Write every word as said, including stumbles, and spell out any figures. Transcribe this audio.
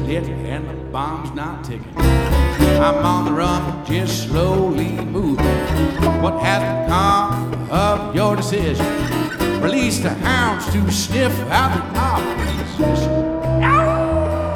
lit and the bomb's not ticking. I'm on the run, just slowly moving. What has become of your decision? Release the hounds to sniff out the opposition.